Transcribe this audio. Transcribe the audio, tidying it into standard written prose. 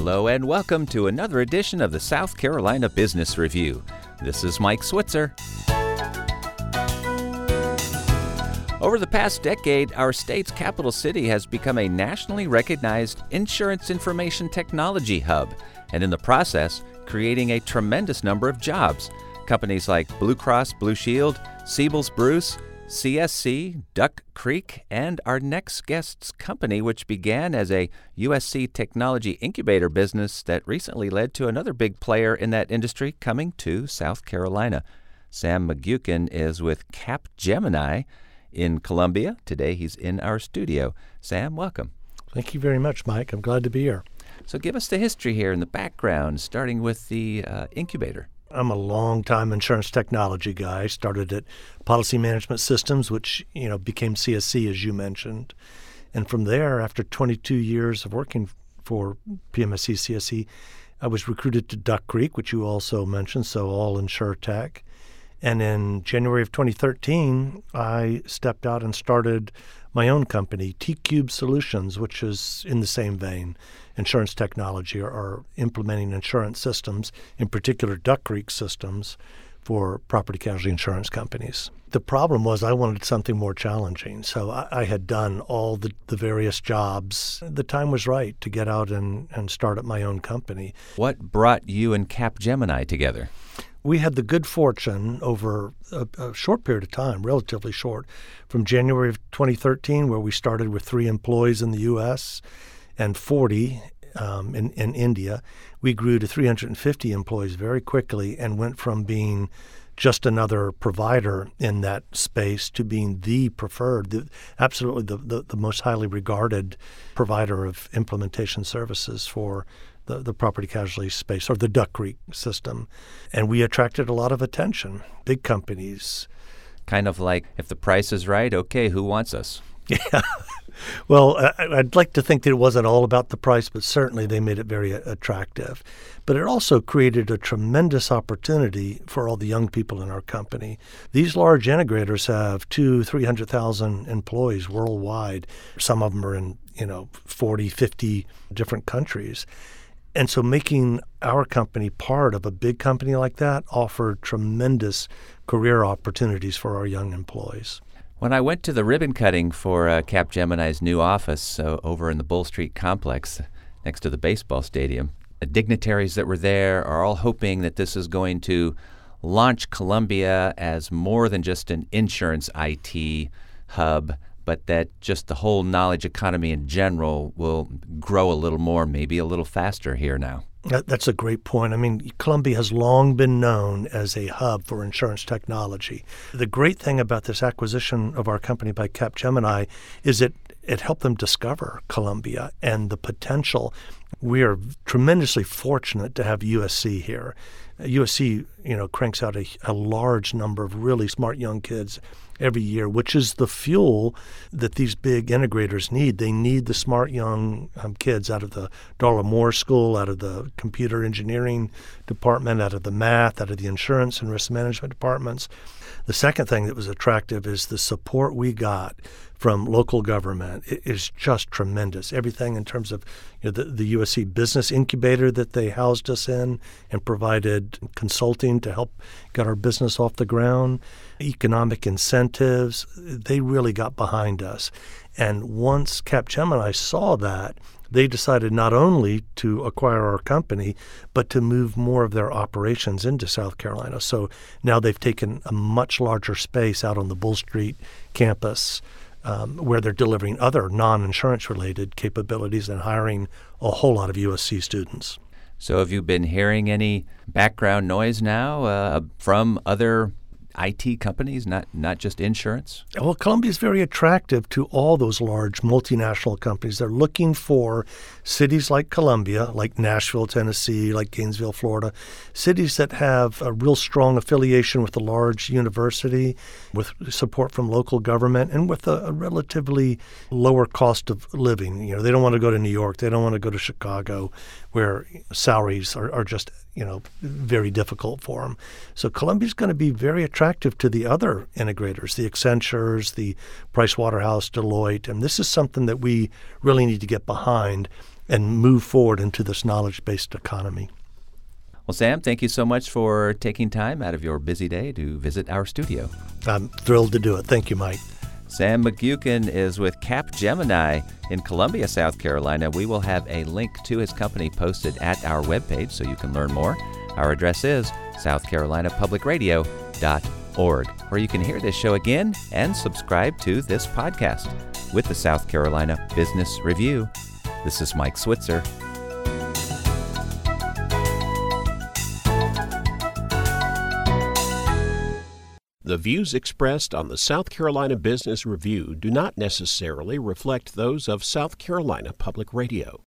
Hello and welcome to another edition of the South Carolina Business Review. This is Mike Switzer. Over the past decade, our state's capital city has become a nationally recognized insurance information technology hub, and in the process, creating a tremendous number of jobs. Companies like Blue Cross Blue Shield, Siebel's Bruce, CSC, Duck Creek, and our next guest's company, which began as a USC technology incubator business that recently led to another big player in that industry coming to South Carolina. Sam McGuckin is with Capgemini in Columbia. Today he's in our studio. Sam, welcome. Thank you very much, Mike. I'm glad to be here. So give us the history here and the background, starting with the incubator. I'm a long-time insurance technology guy. Started at Policy Management Systems, which became CSC, as you mentioned. And from there, after 22 years of working for PMSC CSC, I was recruited to Duck Creek, which you also mentioned, so all InsurTech. And in January of 2013, I stepped out and started my own company, T-Cube Solutions, which is in the same vein, insurance technology or implementing insurance systems, in particular Duck Creek systems for property casualty insurance companies. The problem was I wanted something more challenging, so I had done all the various jobs. The time was right to get out and start up my own company. What brought you and Capgemini together? We had the good fortune over a short period of time, relatively short, from January of 2013, where we started with 3 employees in the U.S. and 40 in India. We grew to 350 employees very quickly and went from being just another provider in that space to being the preferred, absolutely the most highly regarded provider of implementation services for the property casualty space, or the Duck Creek system. And we attracted a lot of attention, big companies. Kind of like, if the price is right, okay, who wants us? Yeah. Well, I'd like to think that it wasn't all about the price, but certainly they made it very attractive. But it also created a tremendous opportunity for all the young people in our company. These large integrators have 200,000-300,000 employees worldwide. Some of them are in 40, 50 different countries. And so making our company part of a big company like that offered tremendous career opportunities for our young employees. When I went to the ribbon cutting for Capgemini's new office over in the Bull Street complex next to the baseball stadium, the dignitaries that were there are all hoping that this is going to launch Columbia as more than just an insurance IT hub, but that just the whole knowledge economy in general will grow a little more, maybe a little faster here now. That's a great point. I mean, Columbia has long been known as a hub for insurance technology. The great thing about this acquisition of our company by Capgemini is it helped them discover Columbia and the potential. We are tremendously fortunate to have USC here. USC, cranks out a large number of really smart young kids every year, which is the fuel that these big integrators need. They need the smart young kids out of the Darla Moore School, out of the computer engineering department, out of the math, out of the insurance and risk management departments. The second thing that was attractive is the support we got from local government. It is just tremendous. Everything in terms of the USC business incubator that they housed us in and provided consulting to help get our business off the ground, economic incentives, they really got behind us. And once Capgemini saw that, they decided not only to acquire our company, but to move more of their operations into South Carolina. So now they've taken a much larger space out on the Bull Street campus, where they're delivering other non-insurance related capabilities and hiring a whole lot of USC students. So have you been hearing any background noise now from other IT companies, not just insurance? Well, Columbia is very attractive to all those large multinational companies. They're looking for cities like Columbia, like Nashville, Tennessee, like Gainesville, Florida, cities that have a real strong affiliation with a large university, with support from local government, and with a relatively lower cost of living. They don't want to go to New York. They don't want to go to Chicago, where salaries are just very difficult for them. So Columbia's going to be very attractive to the other integrators, the Accentures, the Pricewaterhouse, Deloitte, and this is something that we really need to get behind. and move forward into this knowledge-based economy. Well, Sam, thank you so much for taking time out of your busy day to visit our studio. I'm thrilled to do it. Thank you, Mike. Sam McGuckin is with Capgemini in Columbia, South Carolina. We will have a link to his company posted at our webpage so you can learn more. Our address is southcarolinapublicradio.org, where you can hear this show again and subscribe to this podcast. With the South Carolina Business Review, this is Mike Switzer. The views expressed on the South Carolina Business Review do not necessarily reflect those of South Carolina Public Radio.